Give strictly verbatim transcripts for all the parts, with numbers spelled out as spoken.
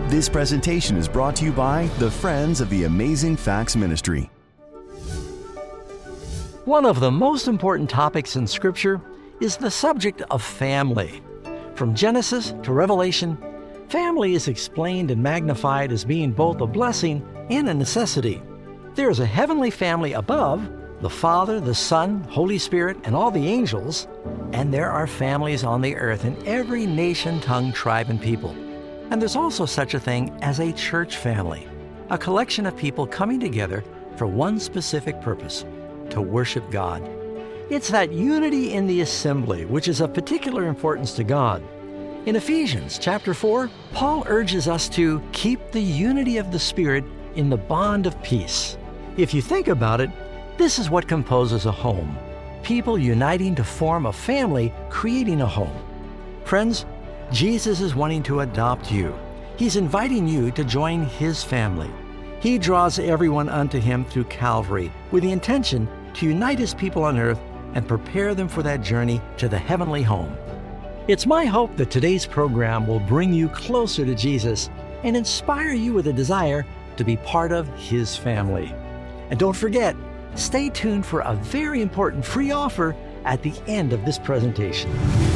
This presentation is brought to you by the Friends of the Amazing Facts Ministry. One of the most important topics in Scripture is the subject of family. From Genesis to Revelation, family is explained and magnified as being both a blessing and a necessity. There is a heavenly family above, the Father, the Son, Holy Spirit, and all the angels, and there are families on the earth in every nation, tongue, tribe, and people. And there's also such a thing as a church family, a collection of people coming together for one specific purpose, to worship God. It's that unity in the assembly which is of particular importance to God. In Ephesians chapter four, Paul urges us to keep the unity of the Spirit in the bond of peace. If you think about it, this is what composes a home. People uniting to form a family, creating a home. Friends, Jesus is wanting to adopt you. He's inviting you to join His family. He draws everyone unto Him through Calvary with the intention to unite His people on earth and prepare them for that journey to the heavenly home. It's my hope that today's program will bring you closer to Jesus and inspire you with a desire to be part of His family. And don't forget, stay tuned for a very important free offer at the end of this presentation.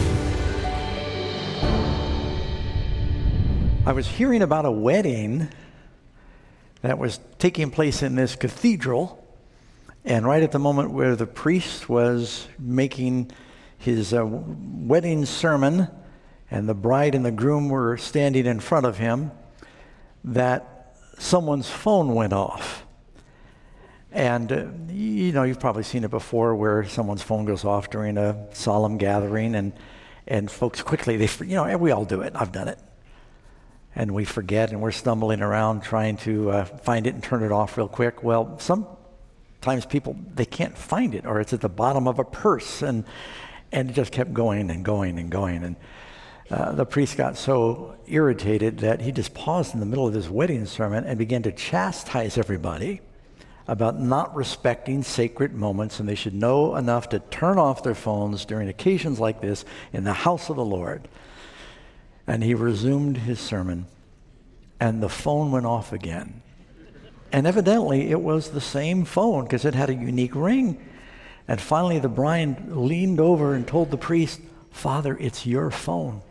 I was hearing about a wedding that was taking place in this cathedral, and right at the moment where the priest was making his uh, wedding sermon and the bride and the groom were standing in front of him, that someone's phone went off. And, uh, you know, you've probably seen it before where someone's phone goes off during a solemn gathering, and, and folks quickly, they, you know, we all do it. I've done it. And we forget, and we're stumbling around trying to uh, find it and turn it off real quick. Well, sometimes people, they can't find it, or it's at the bottom of a purse, and and it just kept going and going and going. And uh, the priest got so irritated that he just paused in the middle of his wedding sermon and began to chastise everybody about not respecting sacred moments, and they should know enough to turn off their phones during occasions like this in the house of the Lord. And he resumed his sermon, and the phone went off again. And evidently, it was the same phone because it had a unique ring. And finally, the bride leaned over and told the priest, "Father, it's your phone."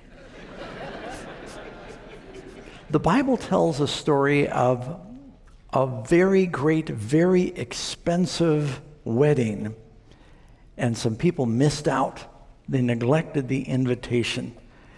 The Bible tells a story of a very great, very expensive wedding, and some people missed out. They neglected the invitation.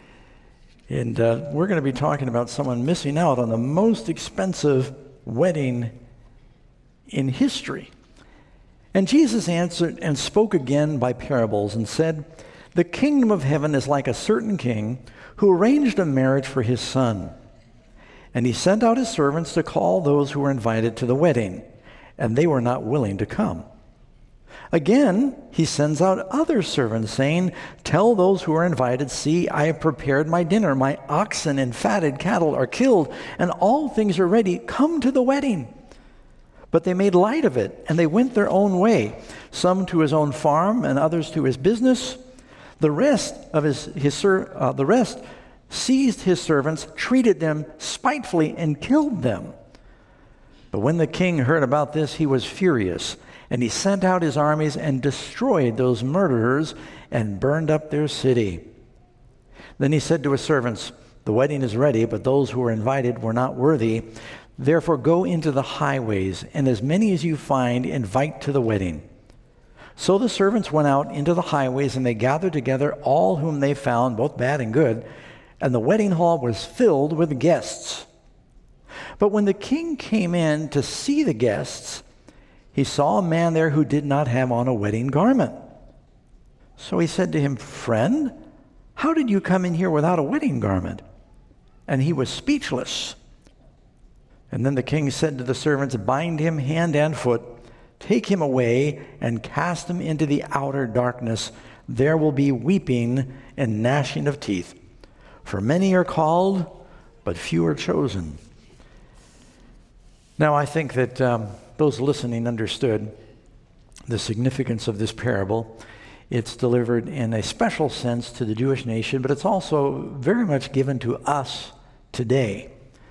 And uh, we're going to be talking about someone missing out on the most expensive wedding in history. And Jesus answered and spoke again by parables and said, "The kingdom of heaven is like a certain king who arranged a marriage for his son. And he sent out his servants to call those who were invited to the wedding, and they were not willing to come. Again, he sends out other servants, saying, 'Tell those who are invited, see, I have prepared my dinner. My oxen and fatted cattle are killed, and all things are ready. Come to the wedding.' But they made light of it, and they went their own way, some to his own farm, and others to his business. The rest of his, his ser- uh, the rest seized his servants, treated them spitefully, and killed them. But when the king heard about this, he was furious, and he sent out his armies and destroyed those murderers and burned up their city. Then he said to his servants, 'The wedding is ready, but those who were invited were not worthy. Therefore go into the highways, and as many as you find, invite to the wedding.' So the servants went out into the highways, and they gathered together all whom they found, both bad and good, and the wedding hall was filled with guests. But when the king came in to see the guests, he saw a man there who did not have on a wedding garment. So he said to him, 'Friend, how did you come in here without a wedding garment?' And he was speechless. And then the king said to the servants, 'Bind him hand and foot, take him away, and cast him into the outer darkness. There will be weeping and gnashing of teeth. For many are called, but few are chosen.'" Now, I think that um, those listening understood the significance of this parable. It's delivered in a special sense to the Jewish nation, but it's also very much given to us today.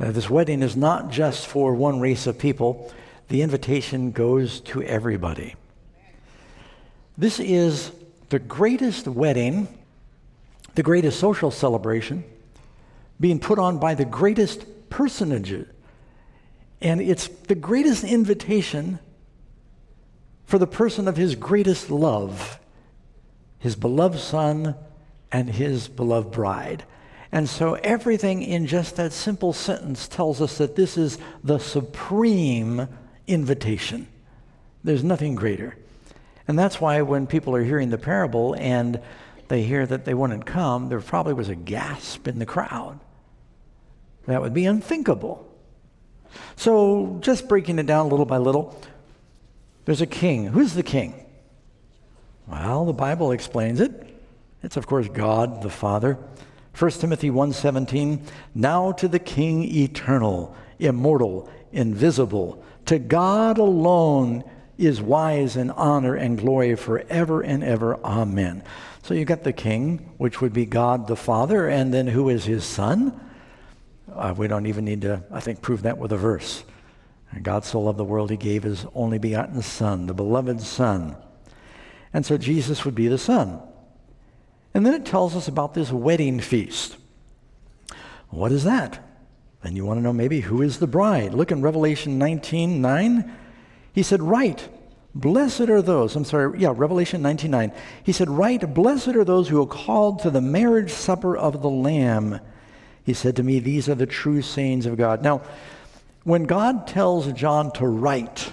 Uh, this wedding is not just for one race of people. The invitation goes to everybody. This is the greatest wedding, the greatest social celebration, being put on by the greatest personages. And it's the greatest invitation for the person of his greatest love, his beloved son and his beloved bride. And so everything in just that simple sentence tells us that this is the supreme invitation. There's nothing greater. And that's why when people are hearing the parable and they hear that they wouldn't come, there probably was a gasp in the crowd. That would be unthinkable. So just breaking it down little by little, there's a king. Who's the king? Well, the Bible explains it. It's, of course, God the Father. First Timothy one seventeen, now to the King eternal, immortal, invisible, to God alone is wise and honor and glory forever and ever. Amen. So you got the King, which would be God the Father, and then who is his Son? Uh, we don't even need to, I think, prove that with a verse. God so loved the world, he gave his only begotten Son, the beloved Son. And so Jesus would be the Son. And then it tells us about this wedding feast. What is that? Then you want to know maybe who is the bride. Look in Revelation nineteen nine. He said, right, blessed are those, I'm sorry, yeah, Revelation nineteen nine. He said, right, blessed are those who are called to the marriage supper of the Lamb. He said to me, these are the true sayings of God. Now, when God tells John to write,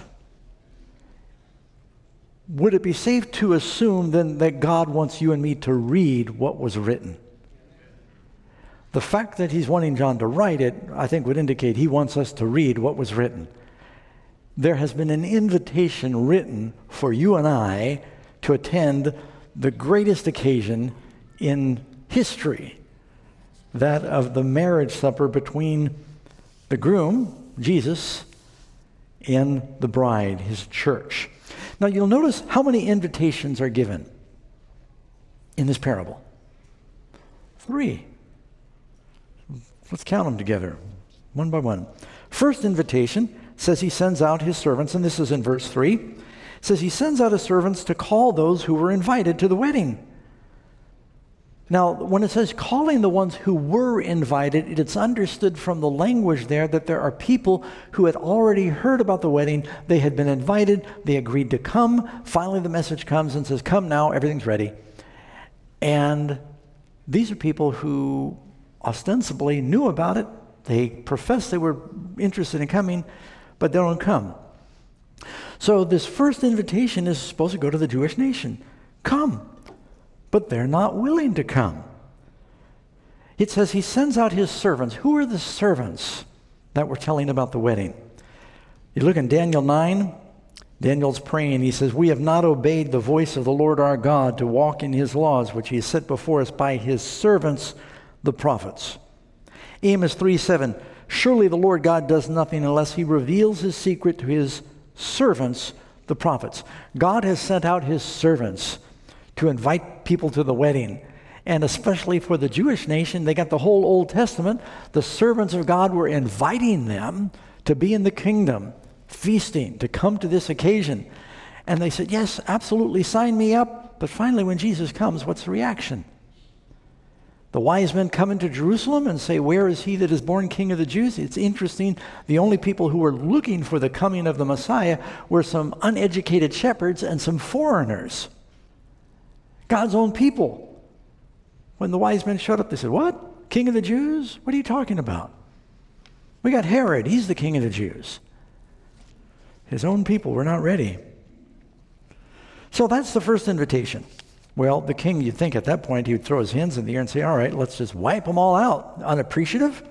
would it be safe to assume then that God wants you and me to read what was written? The fact that he's wanting John to write it, I think, would indicate he wants us to read what was written. There has been an invitation written for you and I to attend the greatest occasion in history, that of the marriage supper between the groom, Jesus, and the bride, his church. Now you'll notice how many invitations are given in this parable. Three. Let's count them together, one by one. First invitation says he sends out his servants, and this is in verse three. It says he sends out his servants to call those who were invited to the wedding. Now, when it says calling the ones who were invited, it's understood from the language there that there are people who had already heard about the wedding. They had been invited. They agreed to come. Finally, the message comes and says, come now, everything's ready. And these are people who ostensibly knew about it. They professed they were interested in coming, but they don't come. So this first invitation is supposed to go to the Jewish nation. Come. But they're not willing to come. It says he sends out his servants. Who are the servants that we're telling about the wedding? You look in Daniel nine, Daniel's praying. He says, we have not obeyed the voice of the Lord our God to walk in his laws, which he has set before us by his servants, the prophets. Amos three seven, surely the Lord God does nothing unless he reveals his secret to his servants, the prophets. God has sent out his servants to invite people to the wedding. And especially for the Jewish nation, they got the whole Old Testament. The servants of God were inviting them to be in the kingdom, feasting, to come to this occasion. And they said, yes, absolutely, sign me up. But finally, when Jesus comes, what's the reaction? The wise men come into Jerusalem and say, where is he that is born King of the Jews? It's interesting. The only people who were looking for the coming of the Messiah were some uneducated shepherds and some foreigners. God's own people. When the wise men showed up, they said, what? King of the Jews? What are you talking about? We got Herod. He's the king of the Jews. His own people were not ready. So that's the first invitation. Well, the king, you'd think at that point he would throw his hands in the air and say, all right, let's just wipe them all out. Unappreciative?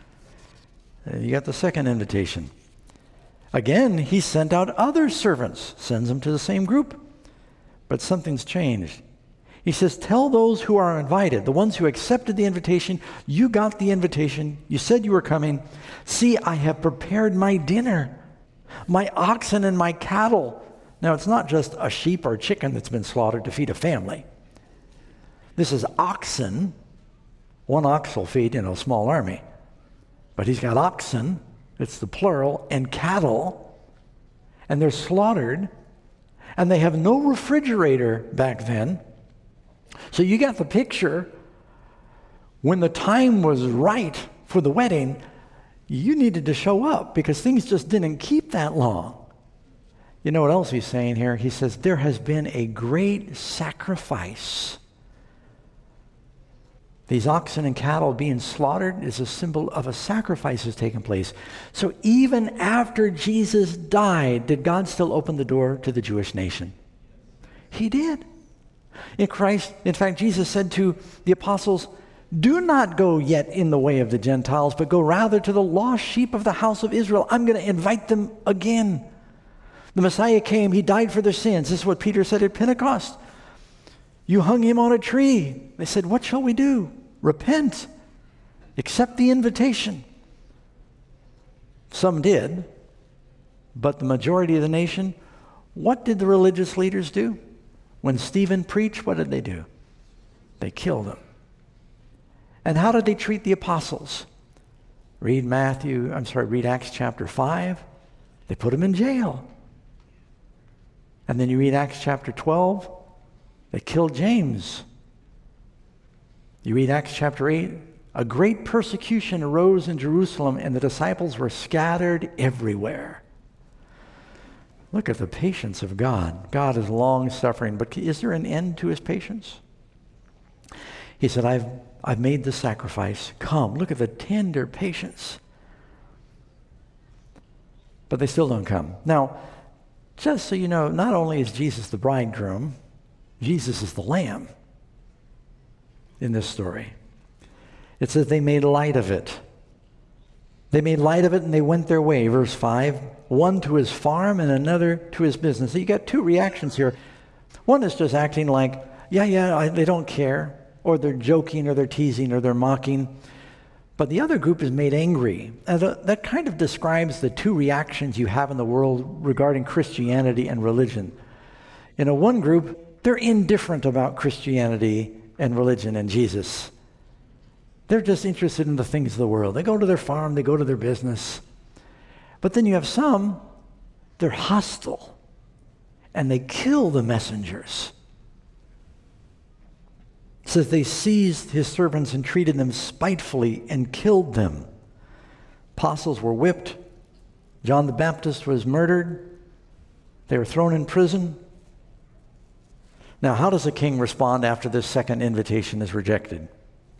And you got the second invitation. Again, he sent out other servants, sends them to the same group. But something's changed. He says, tell those who are invited, the ones who accepted the invitation, you got the invitation, you said you were coming. See, I have prepared my dinner, my oxen and my cattle. Now, it's not just a sheep or chicken that's been slaughtered to feed a family. This is oxen. One ox will feed, you know, a small army. but he's got oxen, it's the plural, and cattle, and they're slaughtered, and they have no refrigerator back then. So you got the picture. When the time was right for the wedding, you needed to show up because things just didn't keep that long. You know what else he's saying here? He says, there has been a great sacrifice. These oxen and cattle being slaughtered is a symbol of a sacrifice that's taken place. So even after Jesus died, did God still open the door to the Jewish nation? He did. In Christ, in fact, Jesus said to the apostles, do not go yet in the way of the Gentiles, but go rather to the lost sheep of the house of Israel. I'm going to invite them again. The Messiah came, he died for their sins. This is what Peter said at Pentecost. You hung him on a tree. They said, what shall we do? Repent. Accept the invitation. Some did, but the majority of the nation, what did the religious leaders do? When Stephen preached, what did they do? They killed him. And how did they treat the apostles? Read Matthew, I'm sorry, read Acts chapter five. They put him in jail. And then you read Acts chapter twelve. They killed James. You read Acts chapter eight. A great persecution arose in Jerusalem, and the disciples were scattered everywhere. Look at the patience of God. God is long-suffering, but is there an end to his patience? He said, I've, I've made the sacrifice. Come, look at the tender patience. But they still don't come. Now, just so you know, not only is Jesus the bridegroom, Jesus is the lamb in this story. It says they made light of it. They made light of it and they went their way. Verse five, one to his farm and another to his business. So you got two reactions here. One is just acting like, yeah, yeah, I, they don't care, or they're joking, or they're teasing, or they're mocking. But the other group is made angry. And th- that kind of describes the two reactions you have in the world regarding Christianity and religion. You know, one group, they're indifferent about Christianity and religion and Jesus. They're just interested in the things of the world. They go to their farm, they go to their business. But then you have some, they're hostile, and they kill the messengers. It says they seized his servants and treated them spitefully and killed them. Apostles were whipped. John the Baptist was murdered. They were thrown in prison. Now, how does the king respond after this second invitation is rejected?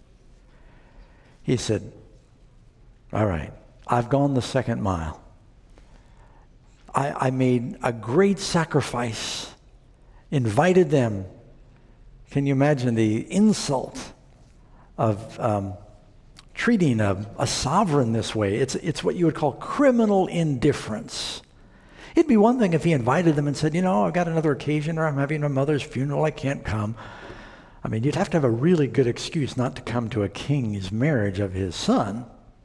He said, all right, I've gone the second mile. I, I made a great sacrifice, invited them. Can you imagine the insult of um, treating a, a sovereign this way? It's, it's what you would call criminal indifference. It'd be one thing if he invited them and said, you know, I've got another occasion, or I'm having my mother's funeral, I can't come. I mean, you'd have to have a really good excuse not to come to a king's marriage of his son.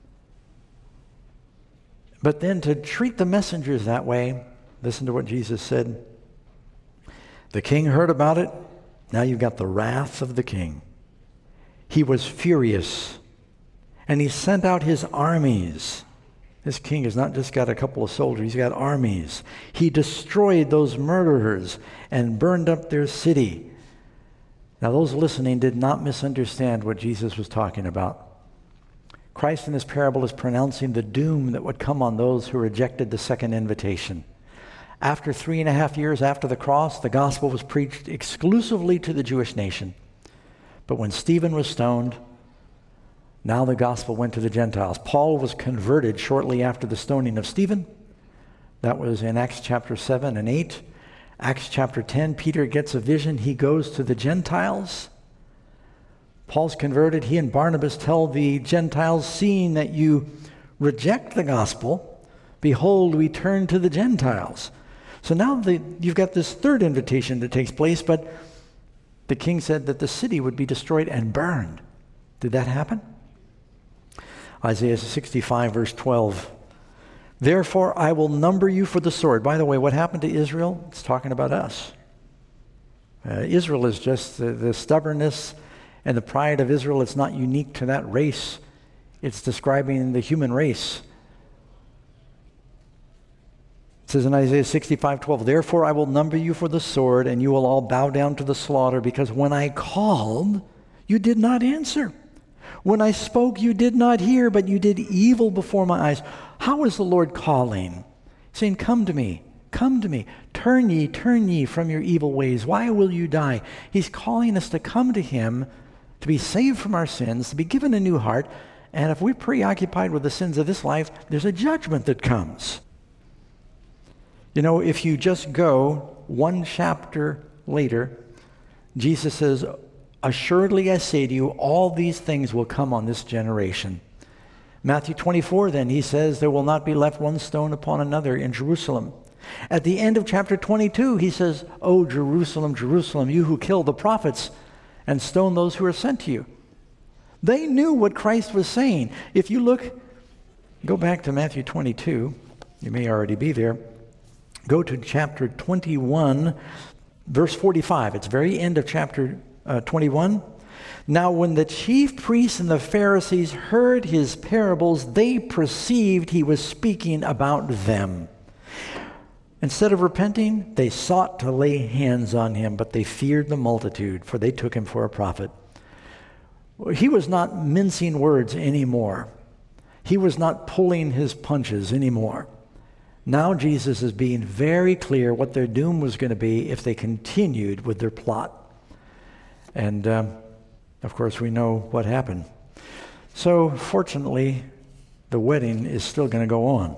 But then to treat the messengers that way, listen to what Jesus said. The king heard about it. Now you've got the wrath of the king. He was furious, and he sent out his armies. This king has not just got a couple of soldiers, he's got armies. He destroyed those murderers and burned up their city. Now, those listening did not misunderstand what Jesus was talking about. Christ in this parable is pronouncing the doom that would come on those who rejected the second invitation. After three and a half years after the cross, the gospel was preached exclusively to the Jewish nation. But when Stephen was stoned, now the gospel went to the Gentiles. Paul was converted shortly after the stoning of Stephen. That was in Acts chapter seven and eight. Acts chapter ten, Peter gets a vision. He goes to the Gentiles. Paul's converted. He and Barnabas tell the Gentiles, seeing that you reject the gospel, behold, we turn to the Gentiles. So now the, you've got this third invitation that takes place, but the king said that the city would be destroyed and burned. Did that happen? Isaiah sixty-five, verse twelve. Therefore, I will number you for the sword. By the way, what happened to Israel? It's talking about us. Uh, Israel is just the, the stubbornness and the pride of Israel. It's not unique to that race. It's describing the human race. It says in Isaiah sixty-five twelve, therefore I will number you for the sword, and you will all bow down to the slaughter, because when I called, you did not answer. When I spoke, you did not hear, but you did evil before my eyes. How is the Lord calling? Saying, come to me, come to me. Turn ye, turn ye from your evil ways. Why will you die? He's calling us to come to him, to be saved from our sins, to be given a new heart. And if we're preoccupied with the sins of this life, there's a judgment that comes. You know, if you just go one chapter later, Jesus says, assuredly I say to you, all these things will come on this generation. Matthew twenty-four, then, he says, there will not be left one stone upon another in Jerusalem. At the end of chapter twenty-two, he says, O Jerusalem, Jerusalem, you who kill the prophets and stone those who are sent to you. They knew what Christ was saying. If you look, go back to Matthew twenty-two, you may already be there. Go to chapter twenty-one, verse forty-five. It's very end of chapter uh, twenty-one. Now when the chief priests and the Pharisees heard his parables, they perceived he was speaking about them. Instead of repenting, they sought to lay hands on him, but they feared the multitude, for they took him for a prophet. He was not mincing words anymore. He was not pulling his punches anymore. Now Jesus is being very clear what their doom was going to be if they continued with their plot. And, um, of course, we know what happened. So, fortunately, the wedding is still going to go on.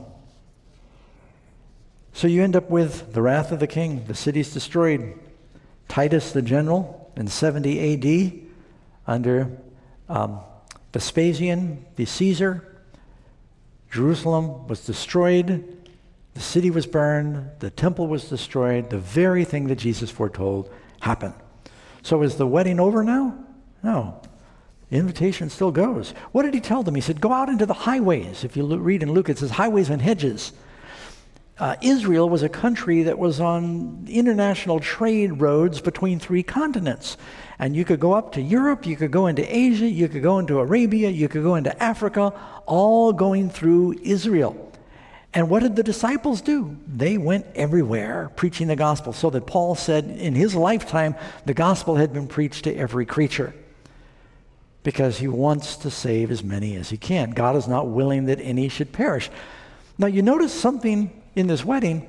So you end up with the wrath of the king. The city's destroyed. Titus the general in seventy A D under um, Vespasian, the Caesar. Jerusalem was destroyed. The city was burned, the temple was destroyed, the very thing that Jesus foretold happened. So is the wedding over now? No. The invitation still goes. What did he tell them? He said, go out into the highways. If you read in Luke, it says highways and hedges. Uh, Israel was a country that was on international trade roads between three continents. And you could go up to Europe, you could go into Asia, you could go into Arabia, you could go into Africa, all going through Israel. And what did the disciples do? They went everywhere preaching the gospel, so that Paul said in his lifetime, the gospel had been preached to every creature, because he wants to save as many as he can. God is not willing that any should perish. Now you notice something in this wedding.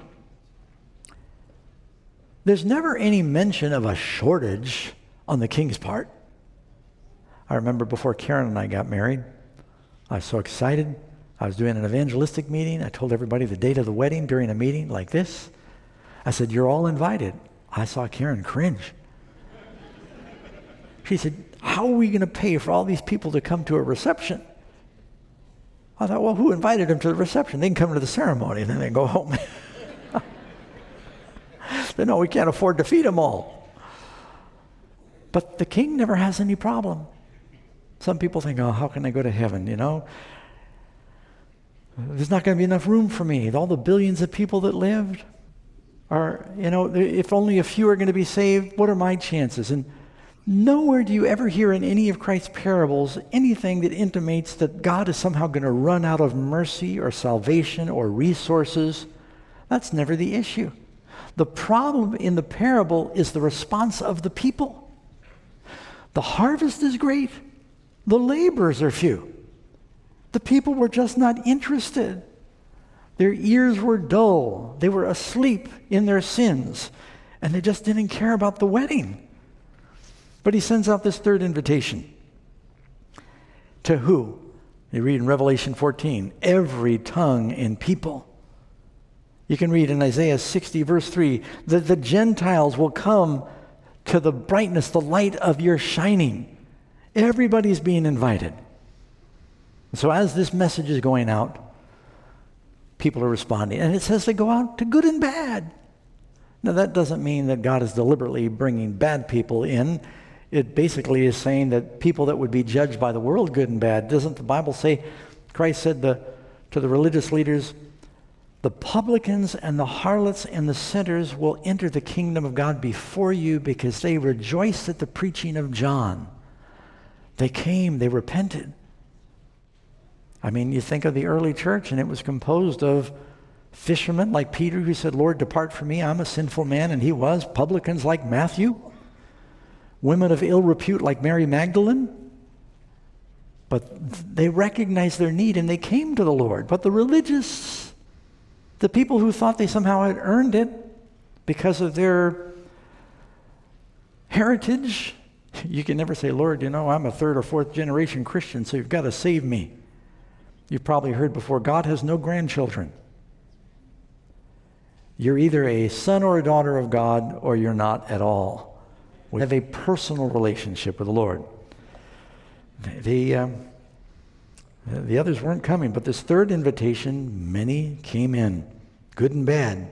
There's never any mention of a shortage on the king's part. I remember before Karen and I got married, I was so excited. I was doing an evangelistic meeting. I told everybody the date of the wedding during a meeting like this. I said, you're all invited. I saw Karen cringe. She said, how are we going to pay for all these people to come to a reception? I thought, well, who invited them to the reception? They can come to the ceremony and then they go home. They know we can't afford to feed them all. But the king never has any problem. Some people think, oh, how can I go to heaven, you know? There's not going to be enough room for me. All the billions of people that lived are, you know, if only a few are going to be saved, what are my chances? And nowhere do you ever hear in any of Christ's parables anything that intimates that God is somehow going to run out of mercy or salvation or resources. That's never the issue. The problem in the parable is the response of the people. The harvest is great. The laborers are few. The people were just not interested. Their ears were dull. They were asleep in their sins. And they just didn't care about the wedding. But he sends out this third invitation. To who? You read in Revelation fourteen, every tongue and people. You can read in Isaiah sixty, verse three, that the Gentiles will come to the brightness, the light of your shining. Everybody's being invited. So as this message is going out, people are responding. And it says they go out to good and bad. Now that doesn't mean that God is deliberately bringing bad people in. It basically is saying that people that would be judged by the world, good and bad. Doesn't the Bible say, Christ said the, to the religious leaders, the publicans and the harlots and the sinners will enter the kingdom of God before you because they rejoiced at the preaching of John. They came, they repented. I mean, you think of the early church, and it was composed of fishermen like Peter, who said, Lord, depart from me, I'm a sinful man, and he was. Publicans like Matthew. Women of ill repute like Mary Magdalene. But they recognized their need, and they came to the Lord. But the religious, the people who thought they somehow had earned it because of their heritage, you can never say, Lord, you know, I'm a third or fourth generation Christian, so you've got to save me. You've probably heard before, God has no grandchildren. You're either a son or a daughter of God, or you're not at all. We have a personal relationship with the Lord. The, um, the others weren't coming, but this third invitation, many came in, good and bad.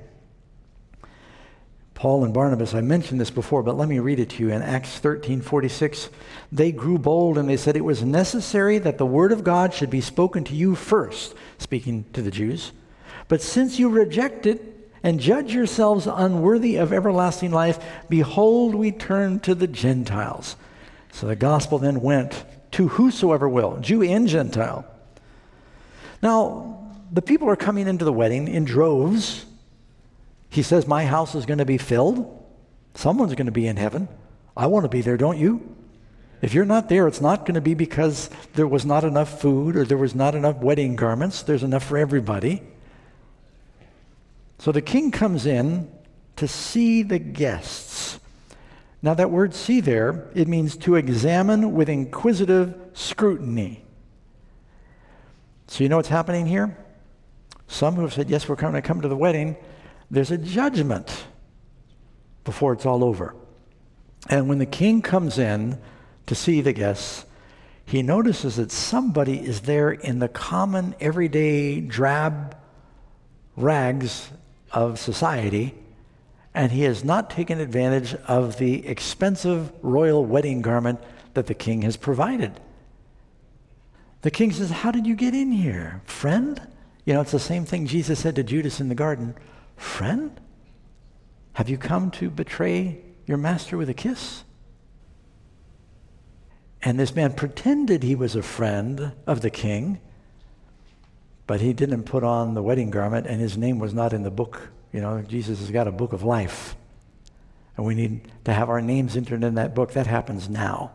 Paul and Barnabas, I mentioned this before, but let me read it to you. In Acts thirteen forty-six, they grew bold and they said it was necessary that the word of God should be spoken to you first, speaking to the Jews. But since you reject it and judge yourselves unworthy of everlasting life, behold, we turn to the Gentiles. So the gospel then went to whosoever will, Jew and Gentile. Now, the people are coming into the wedding in droves. He says, my house is going to be filled. Someone's going to be in heaven. I want to be there, don't you? If you're not there, it's not going to be because there was not enough food or there was not enough wedding garments. There's enough for everybody. So the king comes in to see the guests. Now that word see there, it means to examine with inquisitive scrutiny. So you know what's happening here? Some who have said, yes, we're going to come to the wedding, there's a judgment before it's all over. And when the king comes in to see the guests, he notices that somebody is there in the common, everyday, drab rags of society, and he has not taken advantage of the expensive royal wedding garment that the king has provided. The king says, how did you get in here, friend? You know, it's the same thing Jesus said to Judas in the garden. Friend, have you come to betray your master with a kiss? And this man pretended he was a friend of the king, but he didn't put on the wedding garment, and his name was not in the book. You know, Jesus has got a book of life, and we need to have our names entered in that book. That happens now.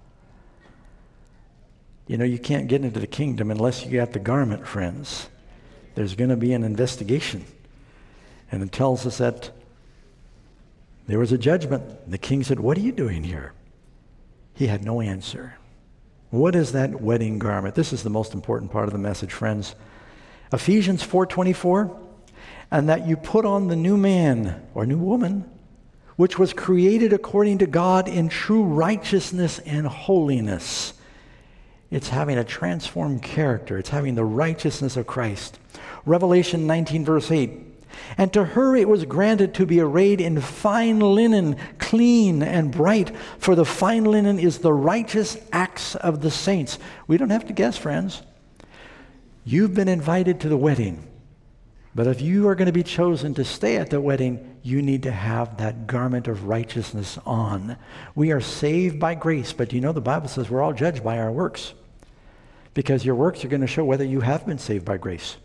You know, you can't get into the kingdom unless you got the garment, friends. There's going to be an investigation. And it tells us that there was a judgment. The king said, what are you doing here? He had no answer. What is that wedding garment? This is the most important part of the message, friends. Ephesians four twenty-four, and that you put on the new man or new woman, which was created according to God in true righteousness and holiness. It's having a transformed character. It's having the righteousness of Christ. Revelation nineteen, verse eight. And to her it was granted to be arrayed in fine linen, clean and bright, for the fine linen is the righteous acts of the saints. We don't have to guess, friends. You've been invited to the wedding. But if you are going to be chosen to stay at the wedding, you need to have that garment of righteousness on. We are saved by grace, but you know the Bible says we're all judged by our works, because your works are going to show whether you have been saved by grace.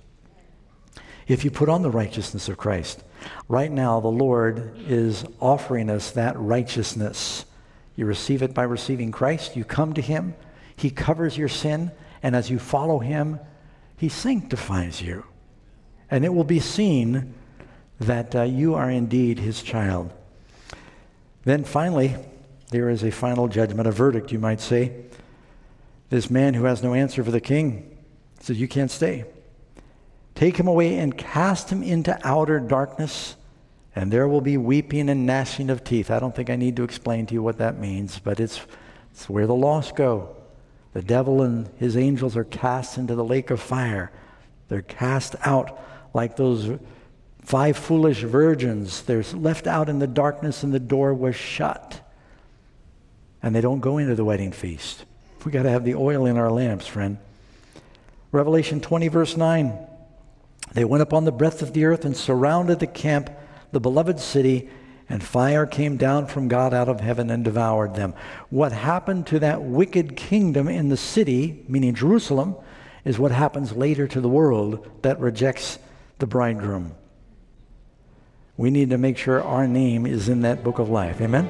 If you put on the righteousness of Christ, right now the Lord is offering us that righteousness. You receive it by receiving Christ. You come to him. He covers your sin, and as you follow him, he sanctifies you. And it will be seen that uh, you are indeed his child. Then finally, there is a final judgment, a verdict, you might say. This man who has no answer for the king says, you can't stay. Take him away and cast him into outer darkness, and there will be weeping and gnashing of teeth. I don't think I need to explain to you what that means, but it's, it's where the lost go. The devil and his angels are cast into the lake of fire. They're cast out like those five foolish virgins. They're left out in the darkness, and the door was shut. And they don't go into the wedding feast. We got to have the oil in our lamps, friend. Revelation twenty, verse nine. They went up on the breadth of the earth and surrounded the camp, the beloved city, and fire came down from God out of heaven and devoured them. What happened to that wicked kingdom in the city, meaning Jerusalem, is what happens later to the world that rejects the bridegroom. We need to make sure our name is in that book of life. Amen?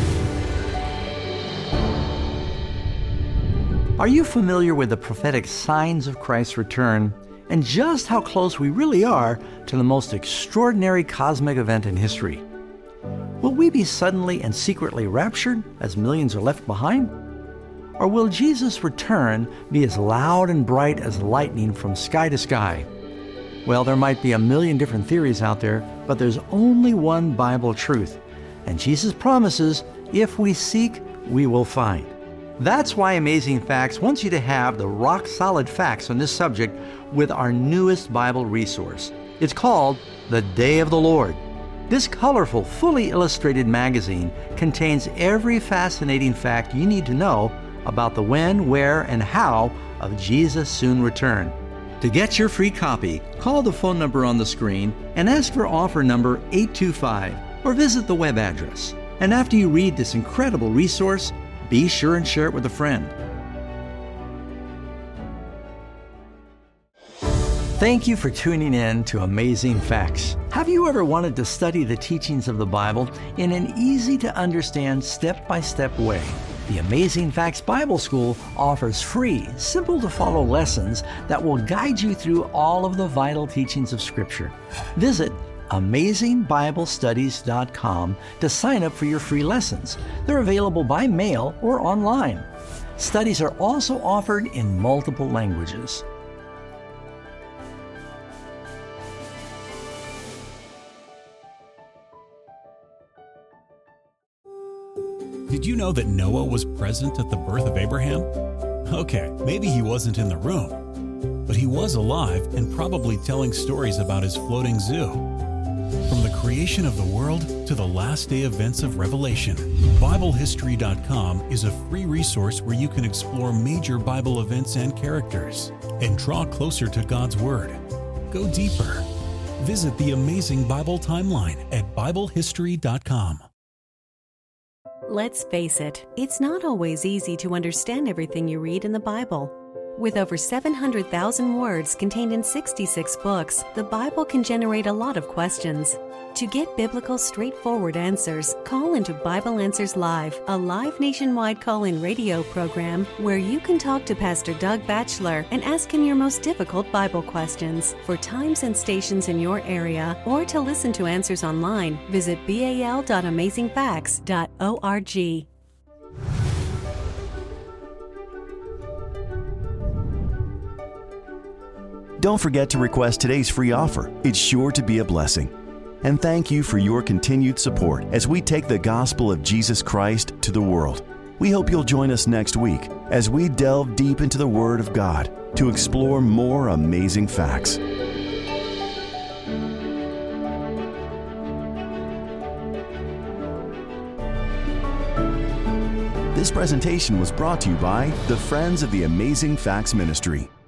Are you familiar with the prophetic signs of Christ's return and just how close we really are to the most extraordinary cosmic event in history? Will we be suddenly and secretly raptured as millions are left behind? Or will Jesus' return be as loud and bright as lightning from sky to sky? Well, there might be a million different theories out there, but there's only one Bible truth. And Jesus promises, if we seek, we will find. That's why Amazing Facts wants you to have the rock-solid facts on this subject with our newest Bible resource. It's called The Day of the Lord. This colorful, fully illustrated magazine contains every fascinating fact you need to know about the when, where, and how of Jesus' soon return. To get your free copy, call the phone number on the screen and ask for offer number eight two five or visit the web address. And after you read this incredible resource, be sure and share it with a friend. Thank you for tuning in to Amazing Facts. Have you ever wanted to study the teachings of the Bible in an easy-to-understand, step-by-step way? The Amazing Facts Bible School offers free, simple-to-follow lessons that will guide you through all of the vital teachings of Scripture. Visit amazing bible studies dot com to sign up for your free lessons. They're available by mail or online. Studies are also offered in multiple languages. Did you know that Noah was present at the birth of Abraham? Okay, maybe he wasn't in the room, but he was alive and probably telling stories about his floating zoo. From the creation of the world to the last day events of Revelation, Bible History dot com is a free resource where you can explore major Bible events and characters and draw closer to God's Word. Go deeper. Visit the Amazing Bible Timeline at Bible History dot com. Let's face it, it's not always easy to understand everything you read in the Bible. With over seven hundred thousand words contained in sixty-six books, the Bible can generate a lot of questions. To get biblical, straightforward answers, call into Bible Answers Live, a live nationwide call-in radio program where you can talk to Pastor Doug Batchelor and ask him your most difficult Bible questions. For times and stations in your area, or to listen to answers online, visit b a l dot amazing facts dot org. Don't forget to request today's free offer. It's sure to be a blessing. And thank you for your continued support as we take the gospel of Jesus Christ to the world. We hope you'll join us next week as we delve deep into the Word of God to explore more amazing facts. This presentation was brought to you by the Friends of the Amazing Facts Ministry.